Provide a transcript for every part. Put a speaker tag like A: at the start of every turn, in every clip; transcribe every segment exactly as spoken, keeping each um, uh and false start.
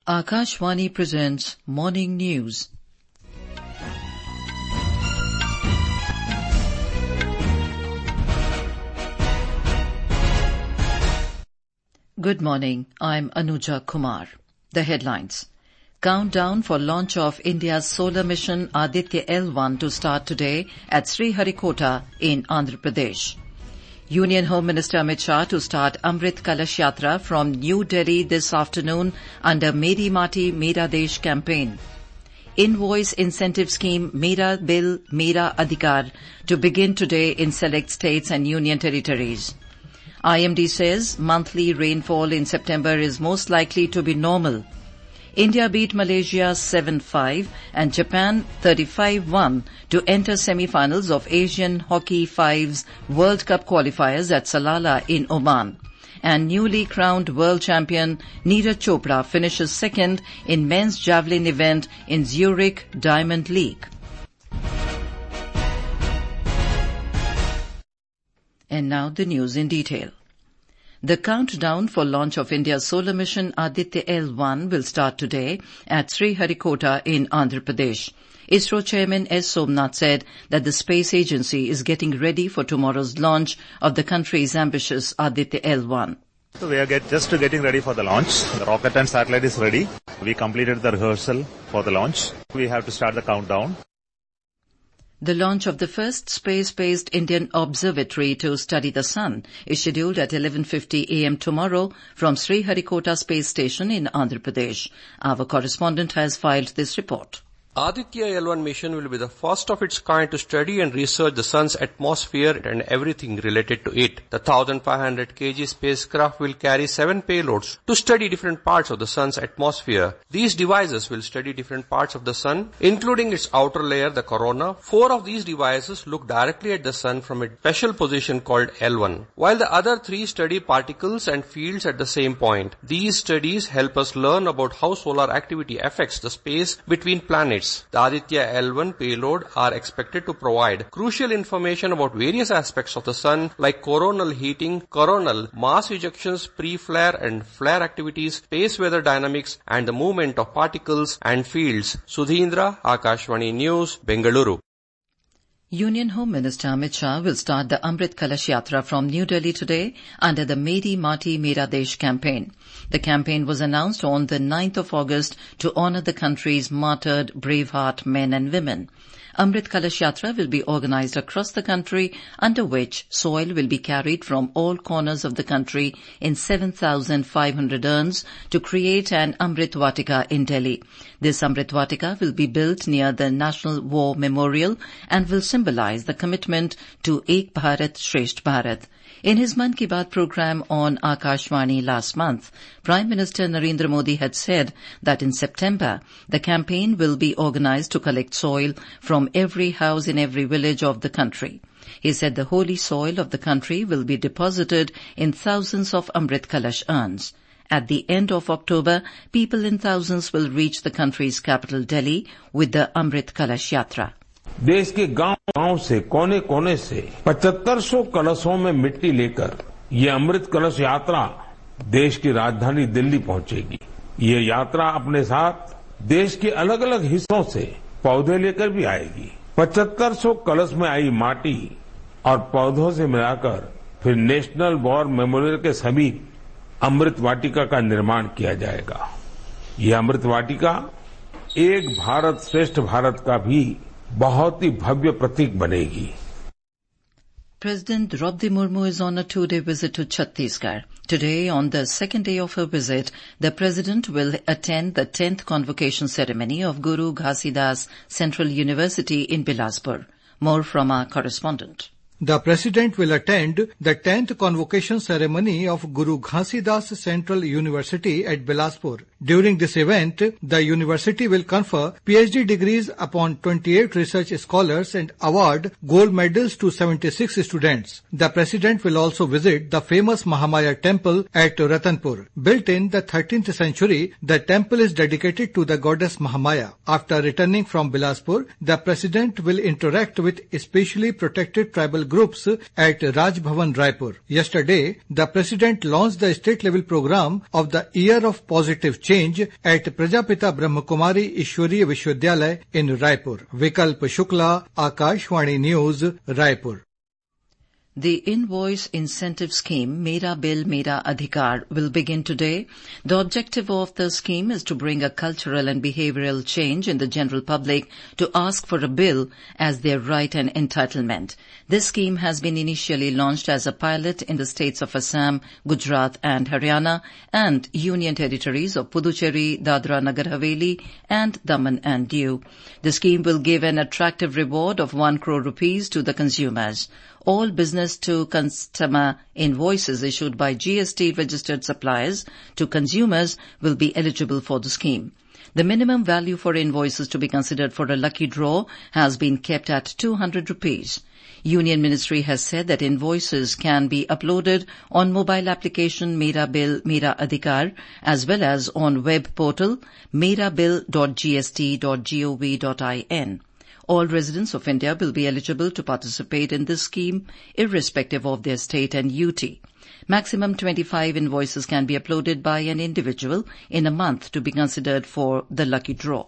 A: Akashvani presents Morning News. Good morning. I'm Anuja Kumar. The headlines. Countdown for launch of India's solar mission Aditya L one to start today at Sriharikota in Andhra Pradesh. Union Home Minister Amit Shah to start Amrit Kalash Yatra from New Delhi this afternoon under Meri Mati Mera Desh campaign. Invoice incentive scheme Mera Bill Mera Adhikar to begin today in select states and union territories. I M D says monthly rainfall in September is most likely to be normal. India beat Malaysia seven five and Japan thirty-five one to enter semi-finals of Asian Hockey Fives World Cup qualifiers at Salalah in Oman. And newly crowned world champion Neeraj Chopra finishes second in men's javelin event in Zurich Diamond League. And now the news in detail. The countdown for launch of India's solar mission Aditya L one will start today at Sriharikota in Andhra Pradesh. ISRO Chairman S. Somnath said that the space agency is getting ready for tomorrow's launch of the country's ambitious Aditya L one.
B: So we are get, just getting ready for the launch. The rocket and satellite is ready. We completed the rehearsal for the launch. We have to start the countdown.
A: The launch of the first space-based Indian observatory to study the sun is scheduled at eleven fifty a m tomorrow from Sriharikota Space Station in Andhra Pradesh. Our correspondent has filed this report.
C: Aditya L one mission will be the first of its kind to study and research the sun's atmosphere and everything related to it. The one thousand five hundred kilograms spacecraft will carry seven payloads to study different parts of the sun's atmosphere. These devices will study different parts of the sun, including its outer layer, the corona. Four of these devices look directly at the sun from a special position called L one, while the other three study particles and fields at the same point. These studies help us learn about how solar activity affects the space between planets. The Aditya L one payload are expected to provide crucial information about various aspects of the sun like coronal heating, coronal mass ejections, pre-flare and flare activities, space weather dynamics and the movement of particles and fields. Sudhindra, Akashvani News, Bengaluru.
A: Union Home Minister Amit Shah will start the Amrit Kalash Yatra from New Delhi today under the Meri Mati Mera Desh campaign. The campaign was announced on the ninth of August to honour the country's martyred braveheart men and women. Amrit Kalash Yatra will be organised across the country, under which soil will be carried from all corners of the country in seven thousand five hundred urns to create an Amrit Vatika in Delhi. This Amrit Vatika will be built near the National War Memorial and will symbolise the commitment to Ek Bharat Shresth Bharat. In his Mann Ki Baat program on Akashvani last month, Prime Minister Narendra Modi had said that in September, the campaign will be organised to collect soil from every house in every village of the country. He said the holy soil of the country will be deposited in thousands of Amrit Kalash urns. At the end of October, people in thousands will reach the country's capital Delhi with the Amrit Kalash Yatra.
D: देश के गांव गांव से कोने कोने से पचहत्तर सौ कलशों में मिट्टी लेकर ये अमृत कलश यात्रा देश की राजधानी दिल्ली पहुंचेगी। ये यात्रा अपने साथ देश के अलग अलग हिस्सों से पौधे लेकर भी आएगी। पचहत्तर सौ कलश में आई माटी और पौधों से मिलाकर फिर नेशनल वॉर मेमोरियल के समीप अमृत वाटिका का निर्माण किया जाएगा। ये अमृत वाटिका एक भारत श्रेष्ठ भारत का भी बहुत ही भव्य प्रतीक बनेगी।
A: President Draupadi Murmu is on a two-day visit to Chhattisgarh. Today, on the second day of her visit, the President will attend the tenth convocation ceremony of Guru Ghasidas Central University in Bilaspur. More from our correspondent.
E: The President will attend the tenth convocation ceremony of Guru Ghasidas Central University at Bilaspur. During this event, the university will confer P H D degrees upon twenty-eight research scholars and award gold medals to seventy-six students. The President will also visit the famous Mahamaya temple at Ratanpur. Built in the thirteenth century, the temple is dedicated to the goddess Mahamaya. After returning from Bilaspur, the President will interact with specially protected tribal groups at Raj Bhavan, Raipur. Yesterday, the President launched the state-level program of the Year of Positive Change at Prajapita Brahmakumari Ishwariya Vishwavidyalaya in Raipur. Vikalp Shukla, Akashvani News, Raipur.
A: The Invoice Incentive Scheme, Mera Bill Mera Adhikar, will begin today. The objective of the scheme is to bring a cultural and behavioral change in the general public to ask for a bill as their right and entitlement. This scheme has been initially launched as a pilot in the states of Assam, Gujarat and Haryana and Union Territories of Puducherry, Dadra Nagar Haveli and Daman and Diu. The scheme will give an attractive reward of one crore rupees to the consumers. All business-to-customer invoices issued by G S T-registered suppliers to consumers will be eligible for the scheme. The minimum value for invoices to be considered for a lucky draw has been kept at two hundred rupees. Union Ministry has said that invoices can be uploaded on mobile application Mera Bill Mera Adhikar as well as on web portal mera bill dot g s t dot gov dot in. All residents of India will be eligible to participate in this scheme, irrespective of their state and U T. Maximum twenty-five invoices can be uploaded by an individual in a month to be considered for the lucky draw.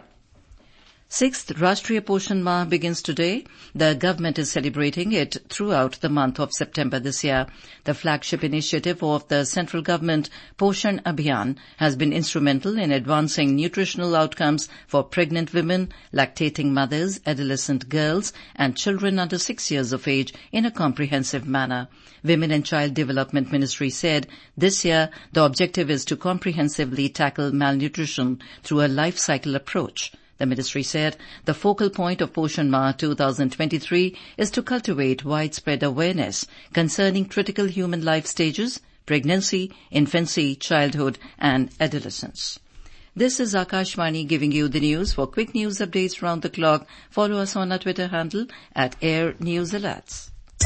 A: Sixth Rashtriya Poshan Mah begins today. The government is celebrating it throughout the month of September this year. The flagship initiative of the central government, Poshan Abhiyan, has been instrumental in advancing nutritional outcomes for pregnant women, lactating mothers, adolescent girls, and children under six years of age in a comprehensive manner. Women and Child Development Ministry said this year the objective is to comprehensively tackle malnutrition through a life cycle approach. The ministry said the focal point of Poshan Mah twenty twenty-three is to cultivate widespread awareness concerning critical human life stages, pregnancy, infancy, childhood and adolescence. This is Akashvani giving you the news. For quick news updates round the clock, follow us on our Twitter handle at Air News Alerts.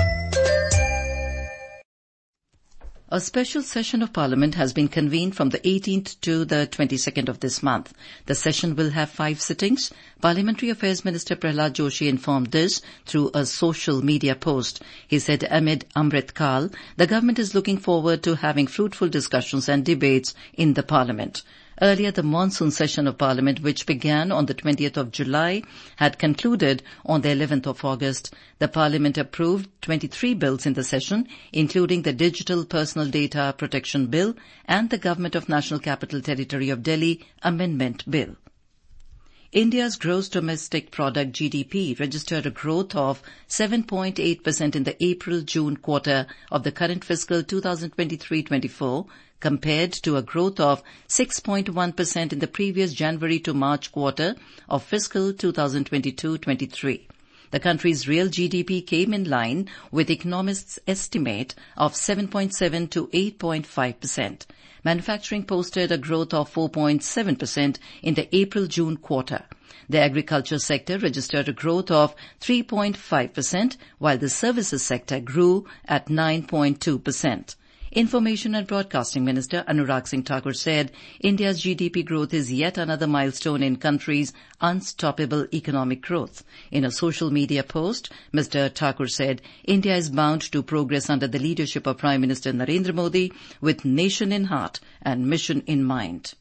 A: A special session of Parliament has been convened from the eighteenth to the twenty-second of this month. The session will have five sittings. Parliamentary Affairs Minister Prahlad Joshi informed this through a social media post. He said amid Amrit Kal, the government is looking forward to having fruitful discussions and debates in the Parliament. Earlier, the monsoon session of Parliament, which began on the twentieth of July, had concluded on the eleventh of August. The Parliament approved twenty-three bills in the session, including the Digital Personal Data Protection Bill and the Government of National Capital Territory of Delhi Amendment Bill. India's gross domestic product G D P registered a growth of seven point eight percent in the April-June quarter of the current fiscal twenty twenty-three twenty-four, compared to a growth of six point one percent in the previous January to March quarter of fiscal twenty twenty-two twenty-three. The country's real G D P came in line with economists' estimate of seven point seven to eight point five percent. Manufacturing posted a growth of four point seven percent in the April-June quarter. The agriculture sector registered a growth of three point five percent, while the services sector grew at nine point two percent. Information and Broadcasting Minister Anurag Singh Thakur said India's G D P growth is yet another milestone in country's unstoppable economic growth. In a social media post, Mister Thakur said India is bound to progress under the leadership of Prime Minister Narendra Modi with nation in heart and mission in mind.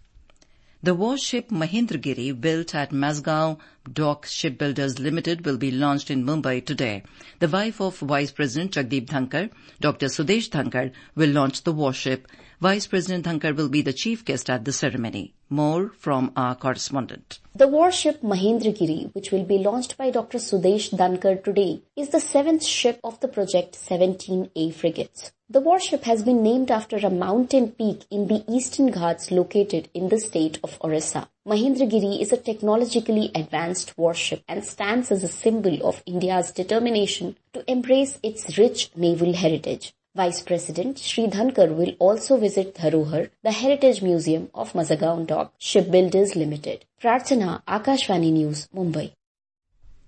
A: The warship Mahendragiri, built at Mazgaon Dock Shipbuilders Limited, will be launched in Mumbai today. The wife of Vice President Jagdeep Dhankar, Doctor Sudesh Dhankar, will launch the warship. Vice President Dhankar will be the chief guest at the ceremony. More from our correspondent.
F: The warship Mahendragiri, which will be launched by Doctor Sudesh Dhankar today, is the seventh ship of the Project seventeen A frigates. The warship has been named after a mountain peak in the Eastern Ghats located in the state of Orissa. Mahendragiri is a technologically advanced warship and stands as a symbol of India's determination to embrace its rich naval heritage. Vice President Shri Dhankar will also visit Dharohar, the Heritage Museum of Mazagaon Dock Shipbuilders Limited. Prarthana, Akashvani News, Mumbai.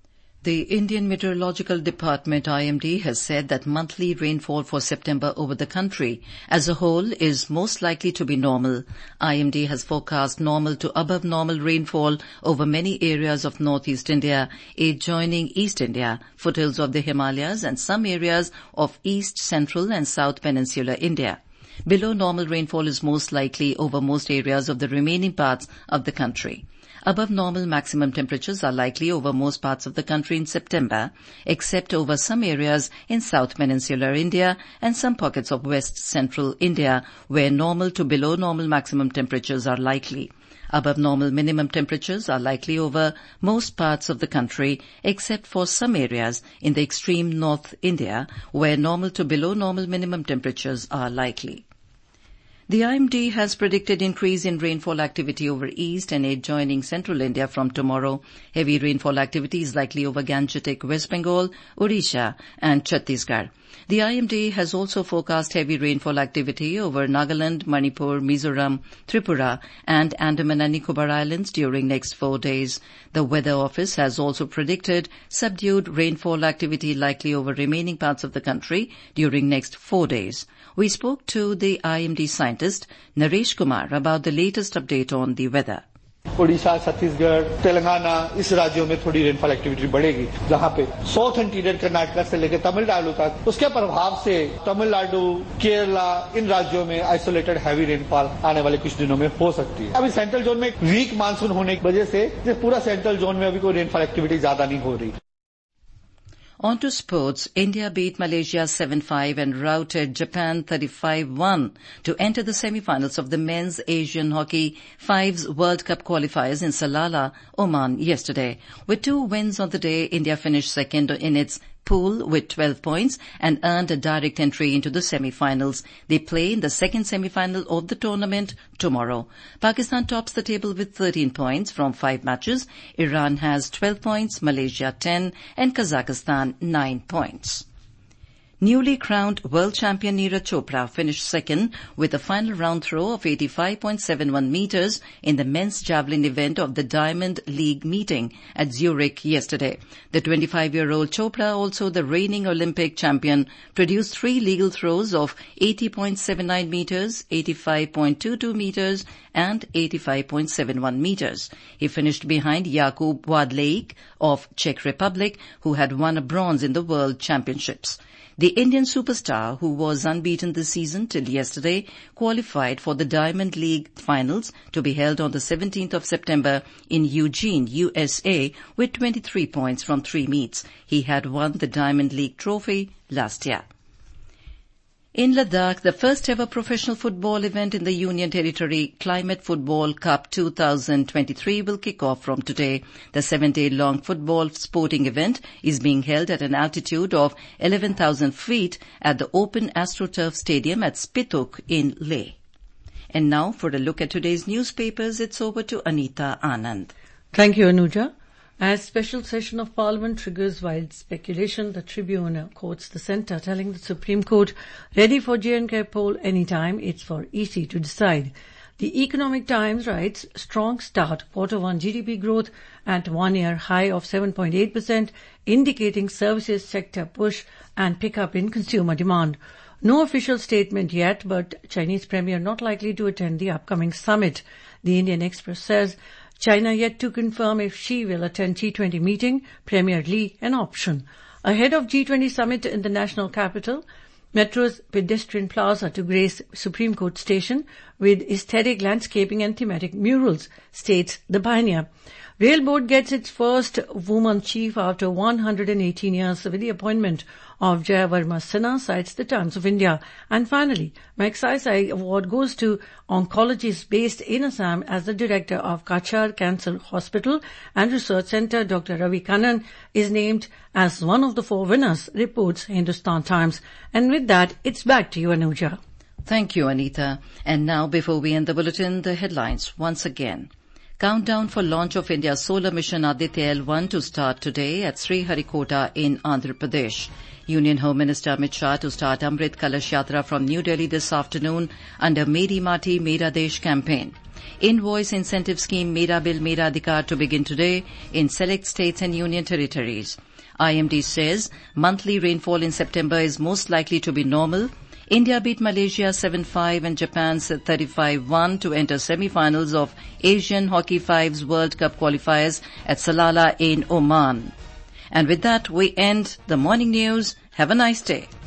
A: The Indian Meteorological Department I M D has said that monthly rainfall for September over the country as a whole is most likely to be normal. I M D has forecast normal to above normal rainfall over many areas of northeast India, adjoining East India, foothills of the Himalayas and some areas of east, central and south peninsular India. Below normal rainfall is most likely over most areas of the remaining parts of the country. Above normal maximum temperatures are likely over most parts of the country in September, except over some areas in South Peninsular India and some pockets of West Central India, where normal to below normal maximum temperatures are likely. Above normal minimum temperatures are likely over most parts of the country, except for some areas in the extreme North India, where normal to below normal minimum temperatures are likely. The I M D has predicted increase in rainfall activity over east and adjoining central India from tomorrow. Heavy rainfall activity is likely over Gangetic, West Bengal, Odisha and Chhattisgarh. The I M D has also forecast heavy rainfall activity over Nagaland, Manipur, Mizoram, Tripura and Andaman and Nicobar Islands during next four days. The Weather Office has also predicted subdued rainfall activity likely over remaining parts of the country during next four days. We spoke to the I M D scientist Naresh Kumar about the latest update on the weather.
G: Odisha, Chhattisgarh, Telangana इस राज्यों में थोड़ी rainfall activity बढ़ेगी, जहां पे south interior Karnataka से लेकर तमिलनाडु तक उसके प्रभाव से तमिलनाडु, केरला इन राज्यों में आइसोलेटेड हैवी रेनफॉल आने वाले कुछ दिनों में हो सकती है। अभी सेंट्रल जोन में वीक मानसून होने की वजह से पूरा सेंट्रल जोन में अभी कोई रेनफॉल एक्टिविटी ज्यादा नहीं हो रही।
A: On to sports. India beat Malaysia seven five and routed Japan thirty-five one to enter the semi-finals of the men's Asian Hockey Fives World Cup qualifiers in Salalah, Oman yesterday. With two wins on the day, India finished second in its pool with twelve points and earned a direct entry into the semi-finals. They play in the second semi-final of the tournament tomorrow. Pakistan tops the table with thirteen points from five matches. Iran has twelve points, Malaysia ten and Kazakhstan nine points. Newly crowned world champion Neeraj Chopra finished second with a final round throw of eighty-five point seven one meters in the men's javelin event of the Diamond League meeting at Zurich yesterday. The twenty-five-year-old Chopra, also the reigning Olympic champion, produced three legal throws of eighty point seven nine meters, eighty-five point two two meters and eighty-five point seven one meters. He finished behind Jakub Wadleik of Czech Republic, who had won a bronze in the World Championships. The Indian superstar, who was unbeaten this season till yesterday, qualified for the Diamond League finals to be held on the seventeenth of September in Eugene, U S A, with twenty-three points from three meets. He had won the Diamond League trophy last year. In Ladakh, the first ever professional football event in the Union Territory, Climate Football Cup twenty twenty-three, will kick off from today. The seven-day-long football sporting event is being held at an altitude of eleven thousand feet at the Open AstroTurf Stadium at Spituk in Leh. And now, for a look at today's newspapers, it's over to Anita Anand.
H: Thank you, Anuja. As special session of Parliament triggers wild speculation, the Tribune quotes the centre telling the Supreme Court, ready for J and K poll anytime, it's for E C to decide. The Economic Times writes, strong start, quarter one G D P growth at one-year high of seven point eight percent, indicating services sector push and pickup in consumer demand. No official statement yet, but Chinese Premier not likely to attend the upcoming summit. The Indian Express says, China yet to confirm if she will attend G twenty meeting, Premier Li an option. Ahead of G twenty summit in the national capital, Metro's pedestrian plaza to grace Supreme Court station with aesthetic landscaping and thematic murals, states the Pioneer. Rail Board gets its first woman chief after one hundred eighteen years with the appointment of Jayavarma Sinha, cites the Times of India. And finally, Magsaysay Award goes to oncologist based in Assam as the director of Kachar Cancer Hospital and Research Centre. Doctor Ravi Kannan is named as one of the four winners, reports Hindustan Times. And with that, it's back to you, Anuja.
A: Thank you, Anita. And now, before we end the bulletin, the headlines once again. Countdown for launch of India's solar mission Aditya L one to start today at Sriharikota in Andhra Pradesh. Union Home Minister Amit Shah to start Amrit Kalash Yatra from New Delhi this afternoon under Meri Mati Mera Desh campaign. Invoice incentive scheme Mera Bill Mera Adhikar to begin today in select states and union territories. I M D says monthly rainfall in September is most likely to be normal. India beat Malaysia seven five and Japan's thirty-five one to enter semi-finals of Asian Hockey Fives World Cup qualifiers at Salalah in Oman. And with that, we end the morning news. Have a nice day.